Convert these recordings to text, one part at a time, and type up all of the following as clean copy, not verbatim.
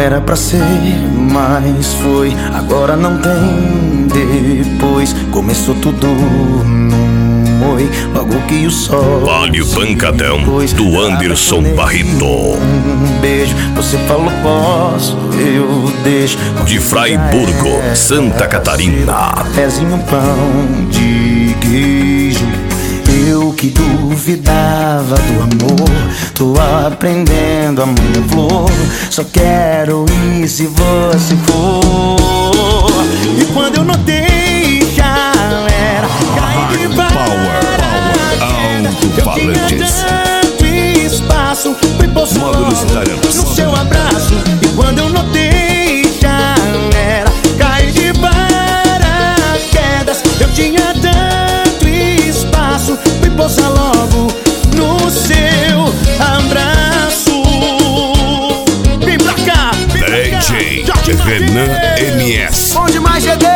era pra ser, mas foi. Agora não tem depois. Começou tudo num oi, logo que o sol Vale Pancadão, pôs. do Anderson Barreto. Um beijo, você falou posso, eu deixo. De Fraiburgo, Santa Catarina. Cafézinho, pão de queijo. Eu que duvidava do amor, tô aprendendo a manhã flor. Só quero ir se você for. E quando eu notei já era, caí de paraquedas. Alto-falantes. Tanto espaço, fui posto Módulos italianos. no seu abraço. E quando eu notei já era, caí de paraquedas. Eu tinha tanto espaço, fui pousar logo no seu abraço. Vem pra cá, vem pra cá. DJ Renan MS. Bom demais, GD.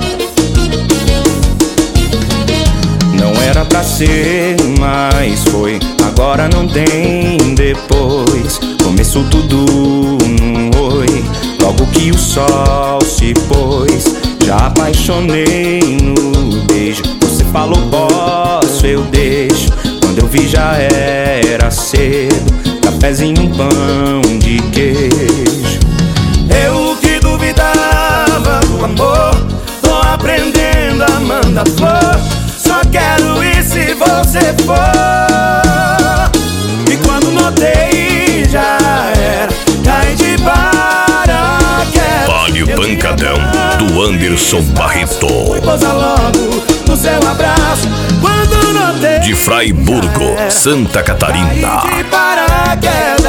Não era pra ser, mas foi. Agora não tem depois. Começou tudo num oi, logo que o sol se pôs. Já apaixonei no beijo. Você falou posso, eu deixo. Quando eu vi já era cedo. Cafézinho, pão de queijo. Eu que duvidava do amor, tô aprendendo a mandar flor. Só quero ir se você for. E quando notei já era, caí de paraquedas. Vale Pancadão, do Anderson Barreto. Fui pousar logo no seu abraço. Quando notei De Fraiburgo, Santa Catarina. caí de paraquedas.